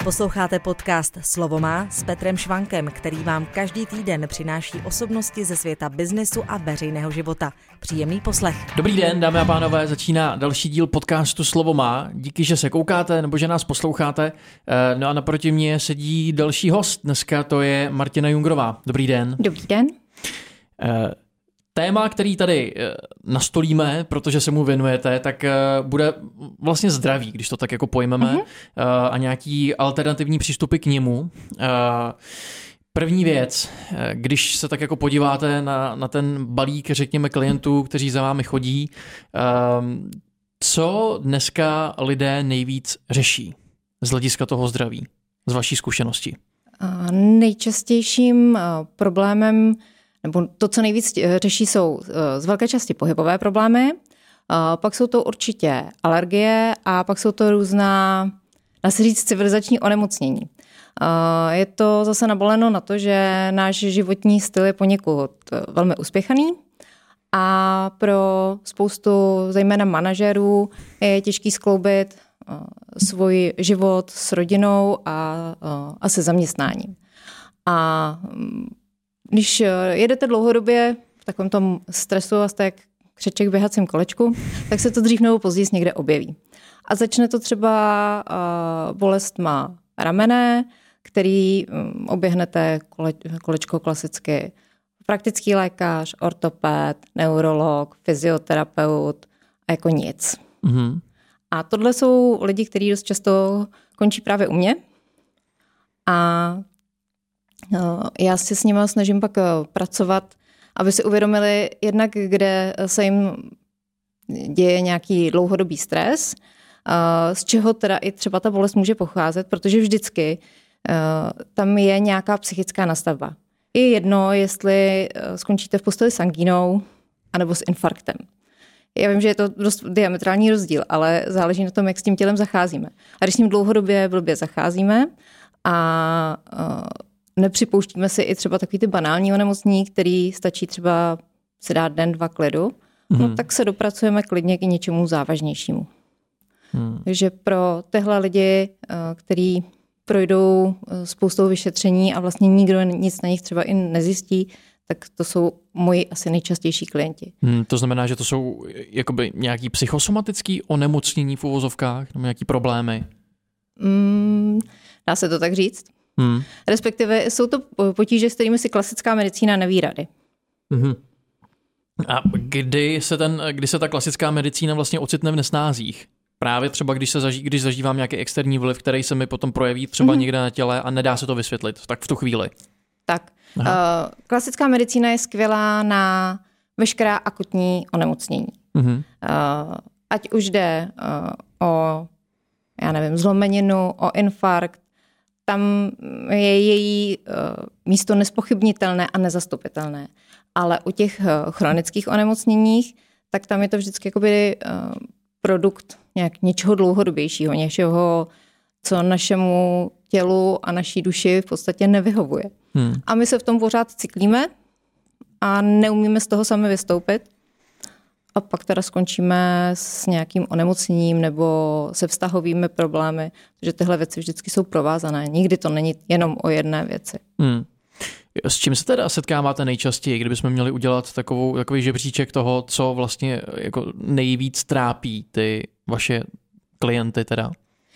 Posloucháte podcast Slovo má s Petrem Švankem, který vám každý týden přináší osobnosti ze světa biznesu a veřejného života. Příjemný poslech. Dobrý den, dámy a pánové, začíná další díl podcastu Slovo má. Díky, že se koukáte nebo že nás posloucháte. No a naproti mně sedí další host. Dneska to je Martina Jungrová. Dobrý den. Dobrý den. Téma, který tady nastolíme, protože se mu věnujete, tak bude vlastně zdraví, když to tak jako pojmeme, a nějaký alternativní přístupy k němu. První věc, když se tak jako podíváte na ten balík, řekněme, klientů, kteří za vámi chodí, co dneska lidé nejvíc řeší z hlediska toho zdraví, z vaší zkušenosti? Nejčastějším problémem nebo to, co nejvíc řeší, jsou z velké části pohybové problémy, pak jsou to určitě alergie a pak jsou to různá, dá se říct, civilizační onemocnění. Je to zase naboleno na to, že náš životní styl je poněkud velmi uspěchaný a pro spoustu, zejména manažerů, je těžký skloubit svůj život s rodinou a se zaměstnáním. A když jedete dlouhodobě v takovém tom stresu a jste jak křeček v běhacím kolečku, tak se to dřív nebo později někde objeví. A začne to třeba bolestma ramene, který oběhnete kolečko klasicky praktický lékař, ortoped, neurolog, fyzioterapeut a jako nic. Mm-hmm. A tohle jsou lidi, kteří dost často končí právě u mě. A já si s nimi snažím pak pracovat, aby si uvědomili jednak, kde se jim děje nějaký dlouhodobý stres, z čeho teda i třeba ta bolest může pocházet, protože vždycky tam je nějaká psychická nastavba. Je jedno, jestli skončíte v posteli s angínou anebo s infarktem. Já vím, že je to dost diametrální rozdíl, ale záleží na tom, jak s tím tělem zacházíme. A když s ním dlouhodobě blbě zacházíme a nepřipouštíme si i třeba takový ty banální onemocnění, který stačí třeba si dát den, dva klidu, no, tak se dopracujeme klidně k něčemu závažnějšímu. Takže pro tyhle lidi, kteří projdou spoustou vyšetření a vlastně nikdo nic na nich třeba i nezjistí, tak to jsou moji asi nejčastější klienti. To znamená, že to jsou jakoby nějaký psychosomatický onemocnění v uvozovkách, nebo nějaký problémy? Dá se to tak říct. Respektive jsou to potíže, s kterými si klasická medicína neví rady. A kdy se ta klasická medicína vlastně ocitne v nesnázích? Právě třeba, když zažívám nějaký externí vliv, který se mi potom projeví třeba někde na těle a nedá se to vysvětlit, tak v tu chvíli. Tak. Klasická medicína je skvělá na veškerá akutní onemocnění. Ať už jde o, já nevím, zlomeninu, o infarkt, tam je její místo nespochybnitelné a nezastupitelné. Ale u těch chronických onemocněních, tak tam je to vždycky jakoby produkt něčeho dlouhodobějšího, něčeho, co našemu tělu a naší duši v podstatě nevyhovuje. A my se v tom pořád cyklíme a neumíme z toho sami vystoupit. A pak teda skončíme s nějakým onemocněním nebo se vztahovými problémy, protože tyhle věci vždycky jsou provázané. Nikdy to není jenom o jedné věci. S čím se teda setkáváte nejčastěji, kdybychom měli udělat takový žebříček toho, co vlastně jako nejvíc trápí ty vaše klienty teda?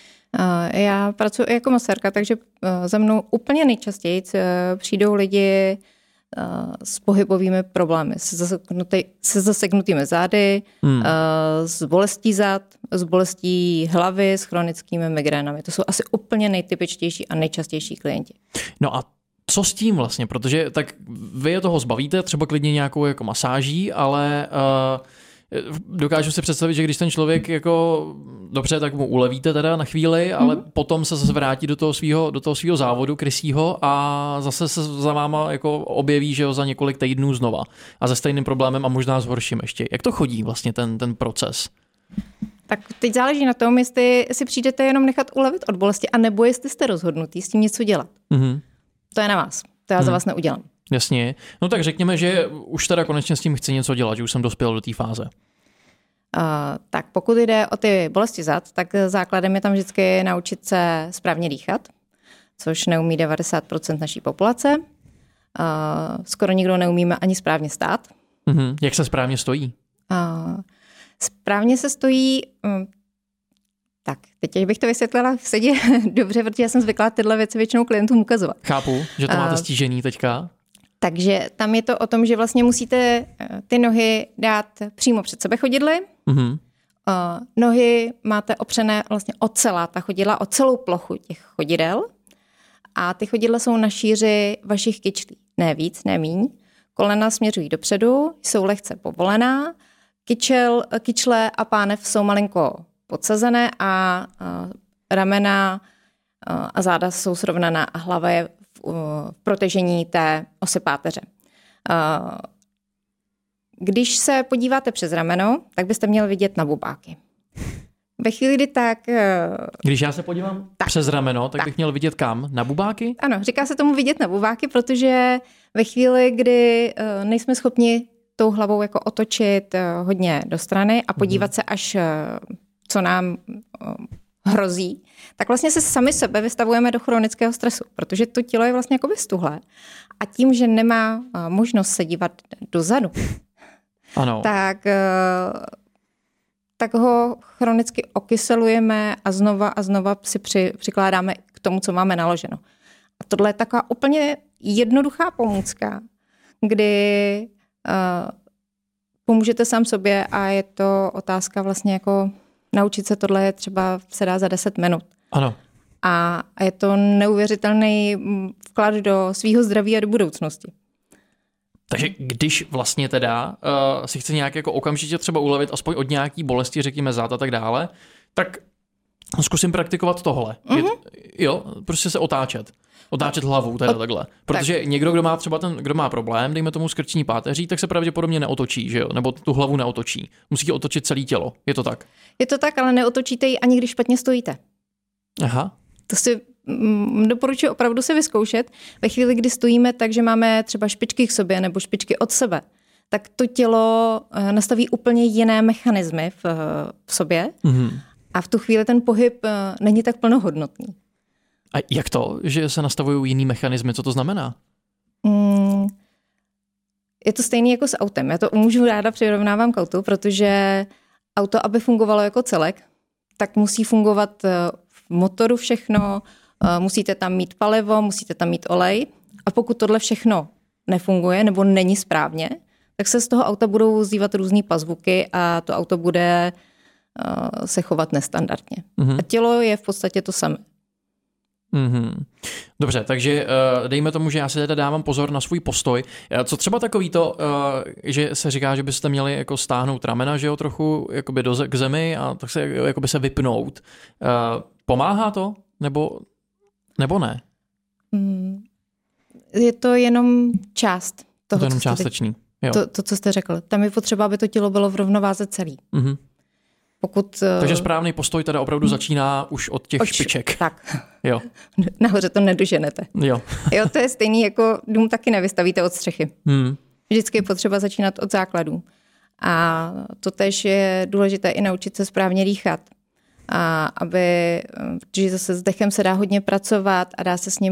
Já pracuji jako masérka, takže za mnou úplně nejčastěji přijdou lidi s pohybovými problémy, se zaseknutými zády, s bolestí zad, s bolestí hlavy, s chronickými migrénami. To jsou asi úplně nejtypičtější a nejčastější klienti. No a co s tím vlastně? Protože tak vy je toho zbavíte, třeba klidně nějakou jako masáží, ale dokážu si představit, že když ten člověk jako dobře, tak mu ulevíte teda na chvíli, ale potom se zase vrátí do toho svého závodu krysího a zase se za váma jako objeví, že ho za několik týdnů znova a se stejným problémem a možná s horším ještě. Jak to chodí vlastně ten proces? Tak teď záleží na tom, jestli si přijdete jenom nechat ulevit od bolesti, anebo jestli jste rozhodnutý s tím něco dělat. To je na vás. To já za vás neudělám. Jasně. No tak řekněme, že už teda konečně s tím chci něco dělat, že už jsem dospěl do té fáze. Tak pokud jde o ty bolesti zad, tak základem je tam vždycky naučit se správně dýchat. což neumí 90% naší populace. Skoro nikdo neumíme ani správně stát. Jak se správně stojí? Správně se stojí... Tak, teď bych to vysvětlila v sedě dobře, protože já jsem zvyklá tyhle věci většinou klientům ukazovat. Chápu, že to máte stížený teďka. Takže tam je to o tom, že vlastně musíte ty nohy dát přímo před sebe chodidly. Nohy máte opřené vlastně o celá ta chodidla, o celou plochu těch chodidel. A ty chodidla jsou na šíři vašich kyčlí. Ne víc, ne míň. Kolena směřují dopředu, jsou lehce povolená. Kyčle a pánev jsou malinko podsazené a ramena a záda jsou srovnaná a hlava je v protažení té osy páteře. Když se podíváte přes rameno, tak byste měli vidět na bubáky. Ve chvíli, kdy tak... Když já se podívám přes rameno, tak bych měl vidět kam? Na bubáky? Ano, říká se tomu vidět na bubáky, protože ve chvíli, kdy nejsme schopni tou hlavou jako otočit hodně do strany a podívat se až, co nám hrozí, tak vlastně se sami sebe vystavujeme do chronického stresu, protože to tělo je vlastně jako stuhlé. A tím, že nemá možnost se dívat dozadu, ano. Tak ho chronicky okyselujeme a znova si přikládáme k tomu, co máme naloženo. A tohle je taková úplně jednoduchá pomůcka, kdy pomůžete sám sobě a je to otázka vlastně jako naučit se tohle je třeba se dá za 10 minut. Ano. A je to neuvěřitelný vklad do svýho zdraví a do budoucnosti. Takže když vlastně teda si chce nějak jako okamžitě třeba ulevit aspoň od nějaký bolesti, řekněme zad a tak dále, tak zkusím praktikovat tohle. Prostě se otáčet. Otáčet hlavou, teda takhle. Protože někdo, kdo má problém, dejme tomu s krční páteří, tak se pravděpodobně neotočí, že jo? Nebo tu hlavu neotočí. Musí otočit celé tělo. Je to tak? Je to tak, ale neotočíte ji ani když špatně stojíte. Aha. To si doporučuji opravdu se vyzkoušet. Ve chvíli, kdy stojíme tak, že máme třeba špičky k sobě nebo špičky od sebe, tak to tělo nastaví úplně jiné mechanismy v sobě a v tu chvíli ten pohyb není tak plnohodnotný. A jak to, že se nastavují jiný mechanismy? Co to znamená? Je to stejný jako s autem. Já to můžu ráda přirovnávám k autu, protože auto, aby fungovalo jako celek, tak musí fungovat v motoru všechno, musíte tam mít palivo, musíte tam mít olej a pokud tohle všechno nefunguje nebo není správně, tak se z toho auta budou zdívat různý pazvuky a to auto bude se chovat nestandardně. A tělo je v podstatě to samé. Dobře, takže dejme tomu, že já si teda dávám pozor na svůj postoj. Co třeba takový to, že se říká, že byste měli jako stáhnout ramena, že jo, trochu jakoby k zemi a tak se jakoby se vypnout. Pomáhá to? Nebo ne? Je to jenom část toho, to jenom částečný. To, co jste řekl. Tam je potřeba, aby to tělo bylo v rovnováze celý. Takže správný postoj teda opravdu začíná už od těch špiček. Tak. Jo. Nahoře to nedoženete. Jo, to je stejný, jako dům taky nevystavíte od střechy. Vždycky je potřeba začínat od základů. A to též je důležité i naučit se správně dýchat. A protože zase s dechem se dá hodně pracovat a dá se s ním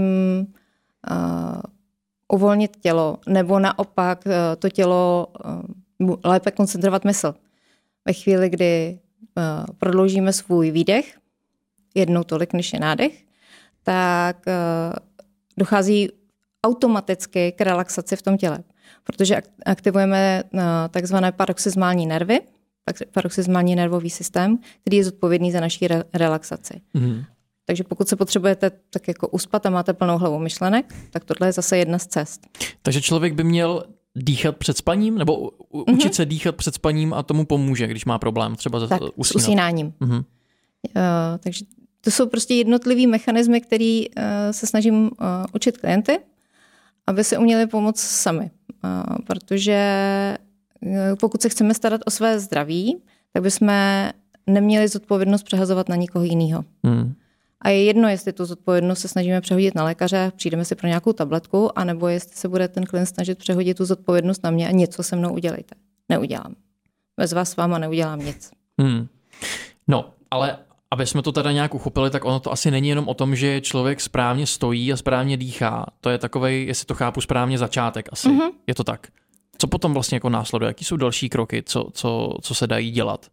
uvolnit tělo, nebo naopak to tělo lépe koncentrovat mysl. Ve chvíli, kdy prodloužíme svůj výdech, jednou tolik, než je nádech, tak dochází automaticky k relaxaci v tom těle, protože aktivujeme takzvané paroxysmální nervy, paroxysmální nervový systém, který je zodpovědný za naši relaxaci. Takže pokud se potřebujete tak jako uspat a máte plnou hlavu myšlenek, tak tohle je zase jedna z cest. Takže člověk by měl dýchat před spaním, nebo učit se dýchat před spaním a tomu pomůže, když má problém třeba s usínáním. Takže to jsou prostě jednotlivý mechanismy, které se snažím učit klienty, aby se uměli pomoct sami. Protože pokud se chceme starat o své zdraví, tak bychom neměli zodpovědnost přehazovat na nikoho jiného. A je jedno, jestli tu zodpovědnost se snažíme přehodit na lékaře, přijdeme si pro nějakou tabletku, anebo jestli se bude ten klient snažit přehodit tu zodpovědnost na mě a něco se mnou udělejte. Neudělám. Bez vás s váma neudělám nic. No, ale aby jsme to teda nějak uchopili, tak ono to asi není jenom o tom, že člověk správně stojí a správně dýchá. To je takovej, jestli to chápu správně, začátek asi. Mm-hmm. Je to tak. Co potom vlastně jako následuje? Jaký jsou další kroky? Co se dají dělat?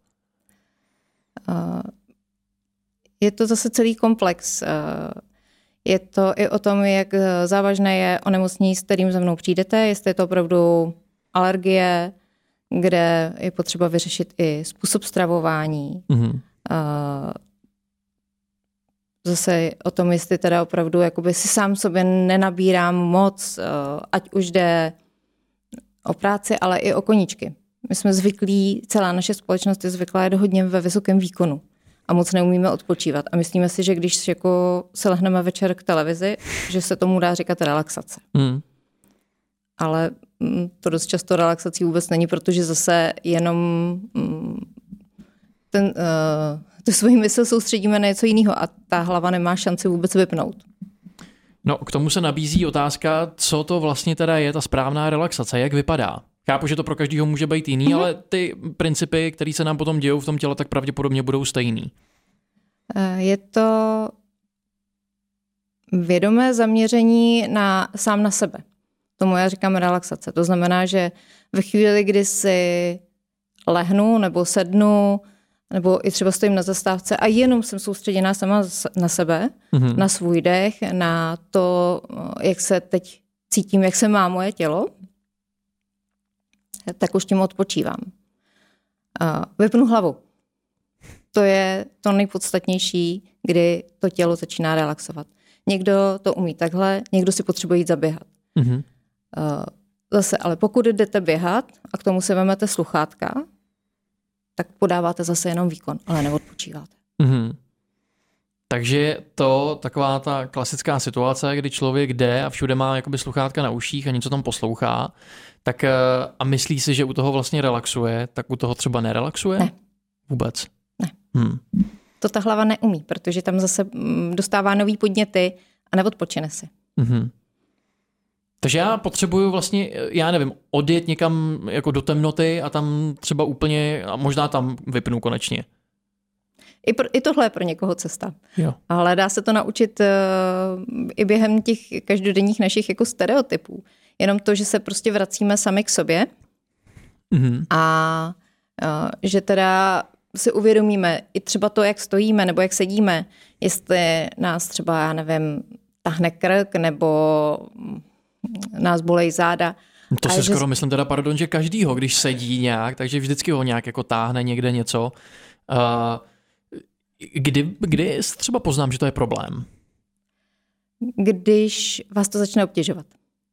Je to zase celý komplex. Je to i o tom, jak závažné je onemocnění, s kterým za mnou přijdete, jestli je to opravdu alergie, kde je potřeba vyřešit i způsob stravování. Mm-hmm. Zase o tom, jestli teda opravdu jakoby si sám sobě nenabírám moc, ať už jde o práci, ale i o koníčky. My jsme zvyklí, celá naše společnost je zvyklá jet hodně ve vysokém výkonu a moc neumíme odpočívat. A myslíme si, že když jako se lehneme večer k televizi, že se tomu dá říkat relaxace. Mm. Ale to dost často relaxací vůbec není, protože zase jenom tu svoji mysl soustředíme na něco jiného a ta hlava nemá šanci vůbec vypnout. No, k tomu se nabízí otázka, co to vlastně teda je ta správná relaxace, jak vypadá. Chápu, že to pro každého může být jiný, ale ty principy, které se nám potom dějou v tom těle, tak pravděpodobně budou stejný. Je to vědomé zaměření sám na sebe. Tomu já říkám relaxace. To znamená, že ve chvíli, kdy si lehnu nebo sednu, nebo i třeba stojím na zastávce a jenom jsem soustředěná sama na sebe, na svůj dech, na to, jak se teď cítím, jak se má moje tělo, tak už tím odpočívám. Vypnu hlavu. To je to nejpodstatnější, kdy to tělo začíná relaxovat. Někdo to umí takhle, někdo si potřebuje jít zaběhat. Mm-hmm. Zase, ale pokud jdete běhat a k tomu si vezmete sluchátka, tak podáváte zase jenom výkon, ale neodpočíváte. Mm-hmm. Takže to taková ta klasická situace, kdy člověk jde a všude má jakoby sluchátka na uších a něco tam poslouchá, tak a myslí si, že u toho vlastně relaxuje, tak u toho třeba nerelaxuje? Ne. Vůbec? Ne. To ta hlava neumí, protože tam zase dostává nový podněty a neodpočine si. Mm-hmm. Takže já potřebuju vlastně, já nevím, odjet někam jako do temnoty a tam třeba úplně, a možná tam vypnu konečně. I tohle je pro někoho cesta. Jo. Ale dá se to naučit i během těch každodenních našich jako stereotypů. Jenom to, že se prostě vracíme sami k sobě a že teda si uvědomíme i třeba to, jak stojíme nebo jak sedíme, jestli nás třeba, já nevím, tahne krk nebo nás bolej záda. To si skoro myslím teda, pardon, že každýho, když sedí nějak, takže vždycky ho nějak jako táhne někde něco. Kdy třeba poznám, že to je problém? Když vás to začne obtěžovat.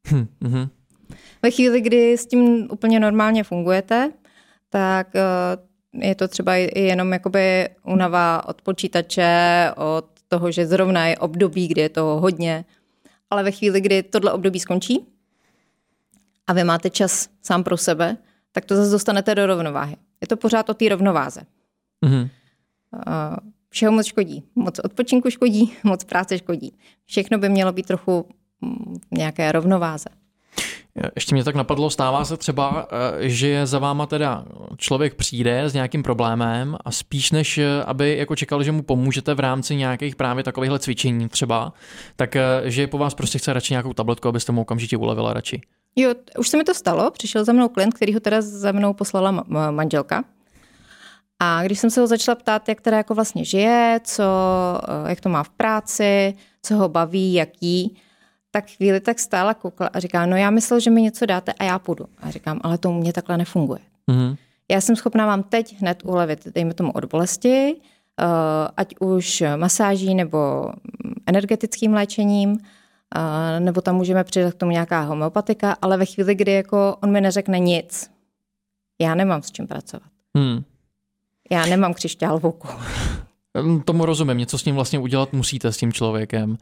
Ve chvíli, kdy s tím úplně normálně fungujete, tak je to třeba i jenom jakoby únava od počítače, od toho, že zrovna je období, kdy je toho hodně. Ale ve chvíli, kdy tohle období skončí a vy máte čas sám pro sebe, tak to zase dostanete do rovnováhy. Je to pořád o té rovnováze. Mm-hmm. Všeho moc škodí. Moc odpočinku škodí, moc práce škodí. Všechno by mělo být trochu v nějaké rovnováze. Ještě mě tak napadlo, stává se třeba, že za váma teda člověk přijde s nějakým problémem a spíš než aby jako čekal, že mu pomůžete v rámci nějakých právě takovýchhle cvičení třeba, tak že po vás prostě chce radši nějakou tabletku, abyste mu okamžitě ulevila radši. Jo, už se mi to stalo. Přišel za mnou klient, který ho teda za mnou poslala manželka. A když jsem se ho začala ptát, jak teda jako vlastně žije, jak to má v práci, co ho baví, jaký, tak chvíli tak stála, koukla a říká, no já myslel, že mi něco dáte a já půjdu. A říkám, ale to u mě takhle nefunguje. Mm-hmm. Já jsem schopná vám teď hned ulevit, dejme tomu od bolesti, ať už masáží nebo energetickým léčením, nebo tam můžeme přidat k tomu nějaká homeopatika, ale ve chvíli, kdy jako on mi neřekne nic, já nemám s čím pracovat. Já nemám křišťálovou kouli. Tomu rozumím, něco s ním vlastně udělat musíte s tím člověkem.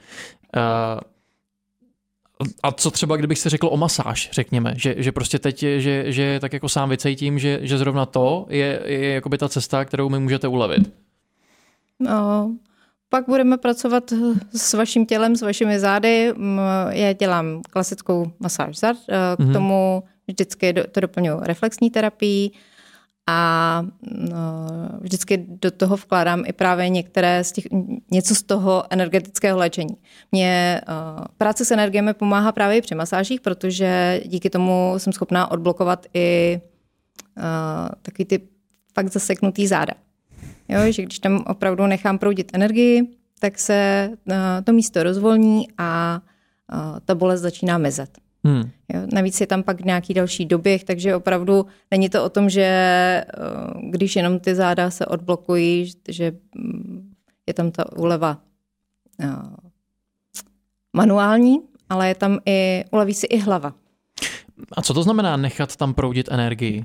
A co třeba, kdybych si řekl o masáž, řekněme, že prostě teď, že tak jako sám vycítím, že zrovna to je jakoby ta cesta, kterou mi můžete ulevit. No, pak budeme pracovat s vaším tělem, s vašimi zády. Já dělám klasickou masáž zad, k tomu vždycky to doplňuji reflexní terapii a vždycky do toho vkládám i právě něco z toho energetického léčení. Mě práce s energiemi pomáhá právě i při masážích, protože díky tomu jsem schopná odblokovat i takový ty fakt zaseknutý záda. Jo, že když tam opravdu nechám proudit energii, tak se to místo rozvolní a ta bolest začíná mizet. Jo, navíc je tam pak nějaký další doběh, takže opravdu není to o tom, že když jenom ty záda se odblokují, že je tam ta úleva manuální, ale je tam uleví si i hlava. A co to znamená nechat tam proudit energii?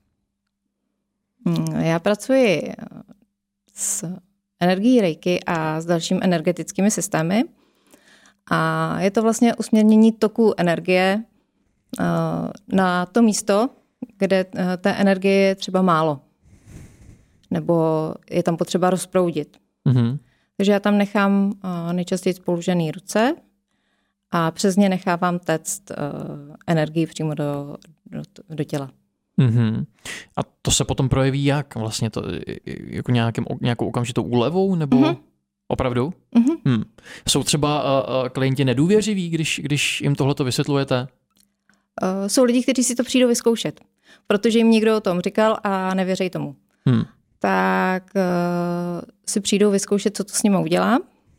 Já pracuji s energií Reiki a s dalšími energetickými systémy. A je to vlastně usměrnění toku energie na to místo, kde té energie je třeba málo. Nebo je tam potřeba rozproudit. Mm-hmm. Takže já tam nechám nejčastěji položené ruce a přes ně nechávám téct energii přímo do těla. Mm-hmm. A to se potom projeví jak? Vlastně to jako nějakou okamžitou úlevou? Nebo opravdu? Mm-hmm. Jsou třeba klienti nedůvěřiví, když jim tohleto vysvětlujete? Jsou lidi, kteří si to přijdou vyzkoušet, protože jim někdo o tom říkal a nevěří tomu. Tak si přijdou vyzkoušet, co to s nimi udělá.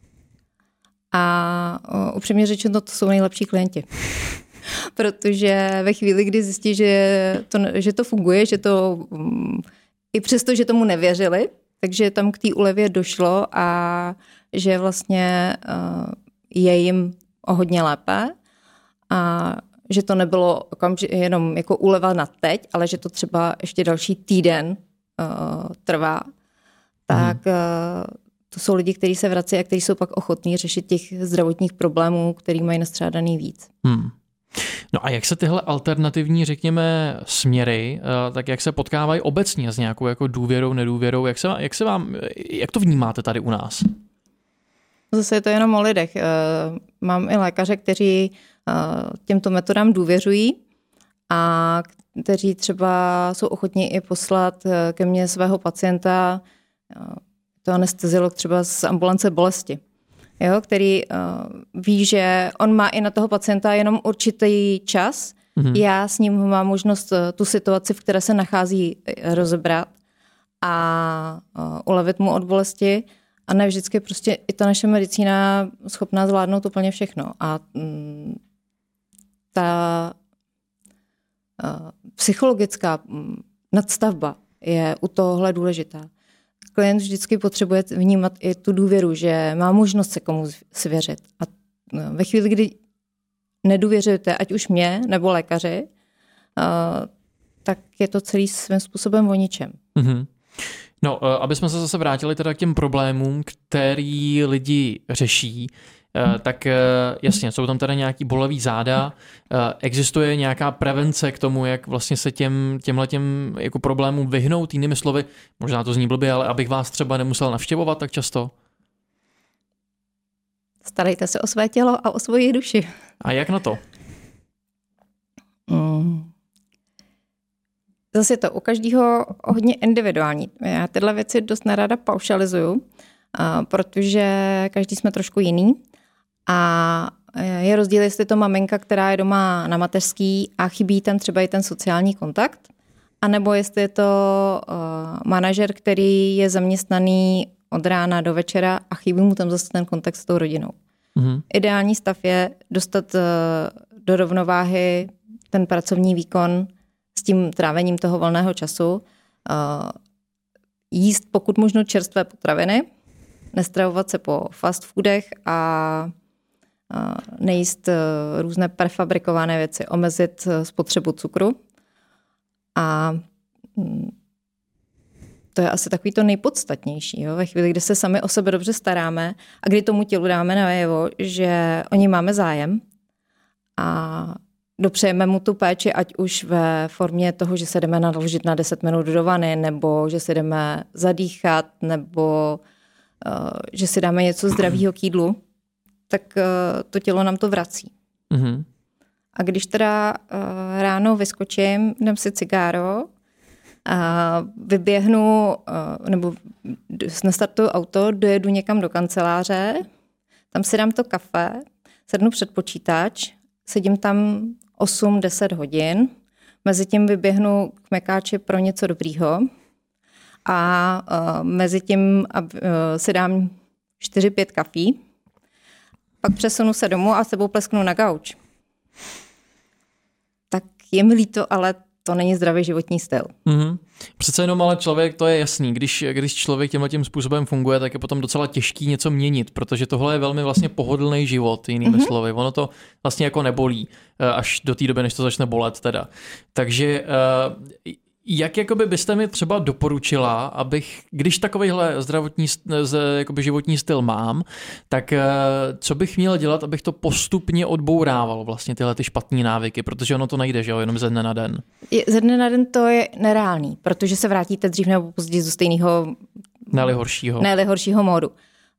A upřímně řečeno, to jsou nejlepší klienti. Protože ve chvíli, kdy zjistí, že to funguje, že to i přesto, že tomu nevěřili, takže tam k té úlevě došlo a že vlastně je jim o hodně lépe a že to nebylo jenom jako úleva na teď, ale že to třeba ještě další týden trvá, tak to jsou lidi, kteří se vrací a kteří jsou pak ochotní řešit těch zdravotních problémů, který mají nastřádaný víc. No a jak se tyhle alternativní, řekněme, směry, tak jak se potkávají obecně s nějakou jako důvěrou, nedůvěrou, jak to vnímáte tady u nás? Zase je to jenom o lidech. Mám i lékaře, kteří těmto metodám důvěřují a kteří třeba jsou ochotní i poslat ke mně svého pacienta, to anesteziolog třeba z ambulance bolesti, jo, který ví, že on má i na toho pacienta jenom určitý čas. Já s ním mám možnost tu situaci, v které se nachází, rozebrat a ulevit mu od bolesti. A ne vždycky prostě i ta naše medicína schopná zvládnout úplně všechno. A ta psychologická nadstavba je u tohohle důležitá. Klient vždycky potřebuje vnímat i tu důvěru, že má možnost se komu svěřit. A ve chvíli, kdy nedůvěřujete, ať už mě nebo lékaři, tak je to celý svým způsobem o ničem. Mm-hmm. No, aby jsme se zase vrátili teda k těm problémům, který lidi řeší, tak jasně, jsou tam teda nějaký bolavý záda, existuje nějaká prevence k tomu, jak vlastně se těmhletěm jako problémům vyhnout, jinými slovy, možná to zní blbě, ale abych vás třeba nemusel navštěvovat tak často? Starejte se o své tělo a o svoji duši. A jak na to? Zase je to u každého hodně individuální. Já tyhle věci dost nerada paušalizuju, protože každý jsme trošku jiný. A je rozdíl, jestli to maminka, která je doma na mateřský a chybí tam třeba i ten sociální kontakt, anebo jestli je to manažer, který je zaměstnaný od rána do večera a chybí mu tam zase ten kontakt s tou rodinou. Mm-hmm. Ideální stav je dostat do rovnováhy ten pracovní výkon s tím trávením toho volného času, jíst pokud možno čerstvé potraviny, nestravovat se po fast foodech a nejíst různé prefabrikované věci, omezit spotřebu cukru. A to je asi takový to nejpodstatnější. Jo? Ve chvíli, kdy se sami o sebe dobře staráme a kdy tomu tělu dáme najevo, že o ní máme zájem a dopřejeme mu tu péči, ať už ve formě toho, že se jdeme naložit na 10 minut do vany, nebo že se jdeme zadýchat, nebo že si dáme něco zdravého k jídlu, tak to tělo nám to vrací. Mm-hmm. A když teda ráno vyskočím, dám si cigáro, Vyběhnu, nebo nastartuju auto, dojedu někam do kanceláře, tam si dám to kafe, sednu před počítač, sedím tam 8-10 hodin, mezitím vyběhnu k mekáči pro něco dobrýho a mezitím si dám 4-5 kafí, pak přesunu se domů a s sebou plesknu na gauč. Tak je mi líto, ale to není zdravý životní styl. Mm-hmm. Přece jenom ale člověk, to je jasný, když člověk tímhletím způsobem funguje, tak je potom docela těžký něco měnit, protože tohle je velmi vlastně pohodlný život, jinými slovy. Ono to vlastně jako nebolí, až do té doby, než to začne bolet teda. Takže jak jakoby byste mi třeba doporučila, abych, když takovejhle jakoby životní styl mám, tak co bych měl dělat, abych to postupně odbourával vlastně tyhle ty špatné návyky, protože ono to nejde, že jo, jenom ze dne na den. Ze dne na den to je nereálný, protože se vrátíte dřív nebo později do stejného ne-li horšího módu.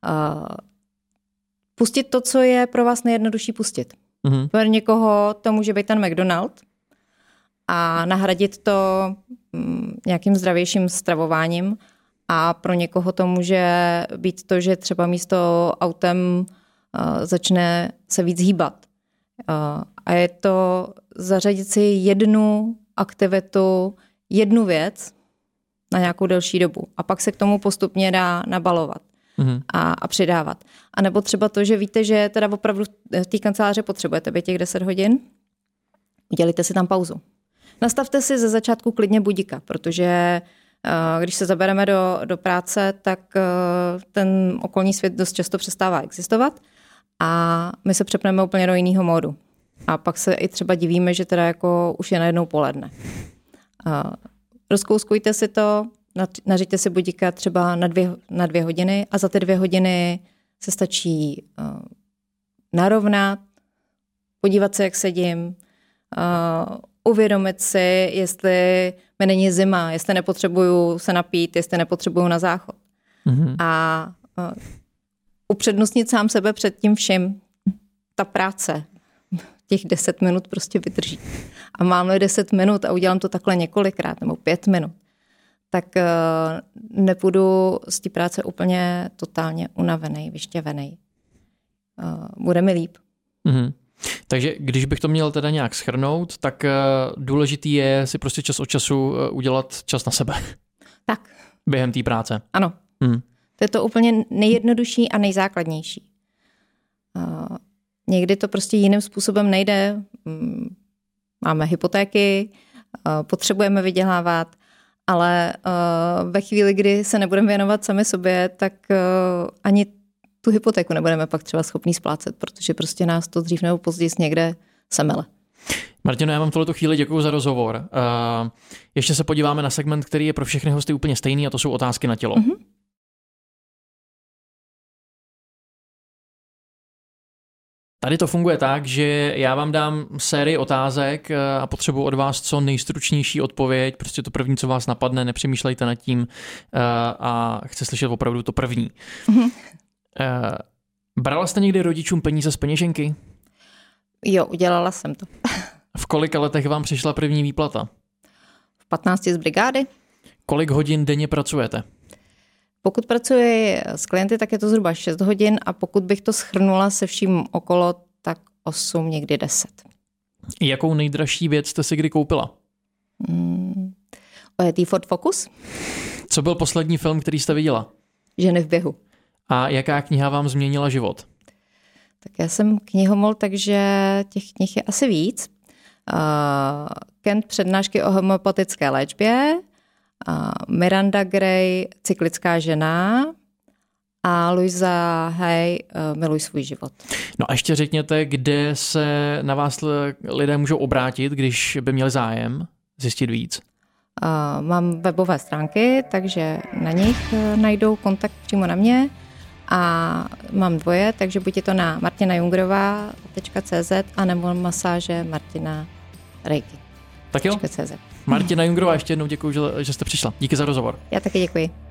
Pustit to, co je pro vás nejjednodušší pustit. Pro někoho to může být ten McDonald, a nahradit to nějakým zdravějším stravováním a pro někoho to může být to, že třeba místo autem začne se víc hýbat. A je to zařadit si jednu aktivitu, jednu věc na nějakou delší dobu a pak se k tomu postupně dá nabalovat a přidávat. A nebo třeba to, že víte, že teda opravdu v té kanceláři potřebujete být těch 10 hodin, udělejte si tam pauzu. Nastavte si ze začátku klidně budíka, protože když se zabereme do práce, tak ten okolní svět dost často přestává existovat a my se přepneme úplně do jiného módu. A pak se i třeba divíme, že teda jako už je najednou poledne. Rozkouskujte si to, nařiďte si budíka třeba na 2 hodiny a za ty 2 hodiny se stačí narovnat, podívat se, jak sedím, uvědomit si, jestli mi není zima, jestli nepotřebuju se napít, jestli nepotřebuju na záchod. A upřednostnit sám sebe před tím vším. Ta práce těch 10 minut prostě vydrží. A mám-li 10 minut a udělám to takhle několikrát nebo 5 minut, tak nepůjdu z té práce úplně totálně unavený, vyšťavený. Bude mi líp. Takže když bych to měl teda nějak shrnout, tak důležitý je si prostě čas od času udělat čas na sebe. Tak. Během té práce. Ano. To je to úplně nejjednodušší a nejzákladnější. Někdy to prostě jiným způsobem nejde. Máme hypotéky, potřebujeme vydělávat, ale ve chvíli, kdy se nebudeme věnovat sami sobě, tak ani tu hypotéku nebudeme pak třeba schopný splácet, protože prostě nás to dřív nebo později někde semele. Martino, já vám tohleto chvíli děkuju za rozhovor. Ještě se podíváme na segment, který je pro všechny hosty úplně stejný, a to jsou otázky na tělo. Tady to funguje tak, že já vám dám sérii otázek a potřebuji od vás co nejstručnější odpověď, prostě to první, co vás napadne, nepřemýšlejte nad tím a chci slyšet opravdu to první. Brala jste někdy rodičům peníze z peněženky? Jo, udělala jsem to. V kolika letech vám přišla první výplata? V 15 z brigády. Kolik hodin denně pracujete? Pokud pracuji s klienty, tak je to zhruba 6 hodin a pokud bych to shrnula se vším okolo, tak 8, někdy 10. Jakou nejdražší věc jste si kdy koupila? Ojetý Ford Focus. Co byl poslední film, který jste viděla? Ženy v běhu. A jaká kniha vám změnila život? Tak já jsem knihomol, takže těch knih je asi víc. Kent přednášky o homeopatické léčbě, Miranda Gray Cyklická žena a Louisa Hay Miluj svůj život. No a ještě řekněte, kde se na vás lidé můžou obrátit, když by měli zájem zjistit víc? Mám webové stránky, takže na nich najdou kontakt přímo na mě. A mám 2, takže buď je to na martinajungrová.cz a nebo masáže Martina Reiki. Tak jo. Martina Jungrová, ještě jednou děkuji, že jste přišla. Díky za rozhovor. Já taky děkuji.